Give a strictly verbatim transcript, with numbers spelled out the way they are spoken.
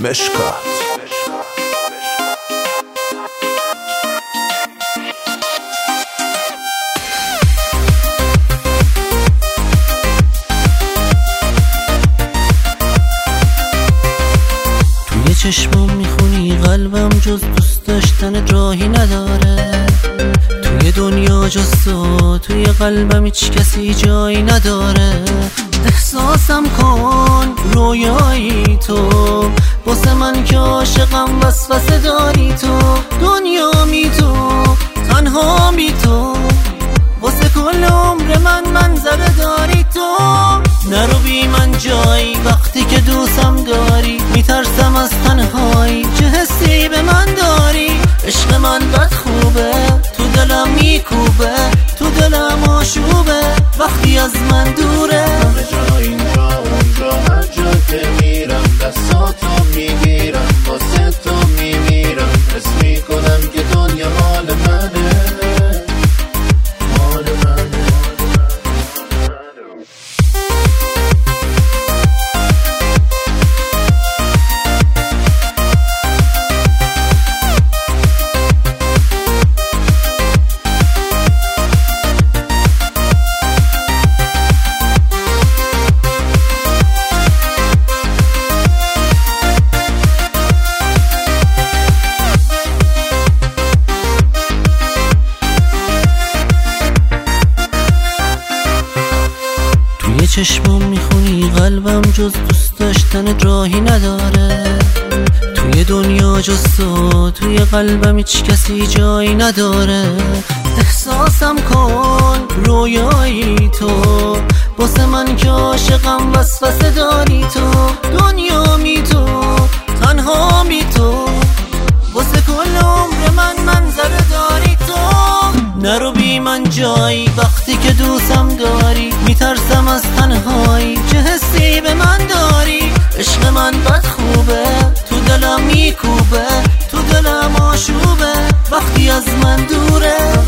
مشکات. توی چشمام میخونی قلبم جز دوست داشتن راهی نداره. توی دنیا جز تو توی قلبم هیچ کسی جایی نداره. احساسم کن رویایی تو واسه من که عاشقم وسوسه داری تو. دنیا می تو تنها می تو واسه کل عمر من منظره داری تو. نرو بی من جایی وقتی که دوستم داری. میترسم از تنهایی چه حسی به من داری. عشق من بد خوبه تو دلم میکوبه تو دلم آشوبه وقتی از من دوره. همه جا اینجا اونجا هر جا که میرم دستاتو میگیرم واسه تو میمیرم. حس میکنم که دنیا مال منه مال منه. توی چشمام میخونی قلبم جز دوست داشتن راهی نداره. توی دنیا جز تو توی قلبم هیچ کسی جایی نداره. احساسم کن رویایی تو واسه من که عاشقم وسوسه داری تو. دنیا می تو تنها می تو واسه کل عمر من منظره داری تو. نرو بی من جایی وقتی که دوستم داری. میترسم از تنهایی چه حسی به من داری. عشق من بد خوبه تو دلم میکوبه تو دلم آشوبه وقتی از من دوره.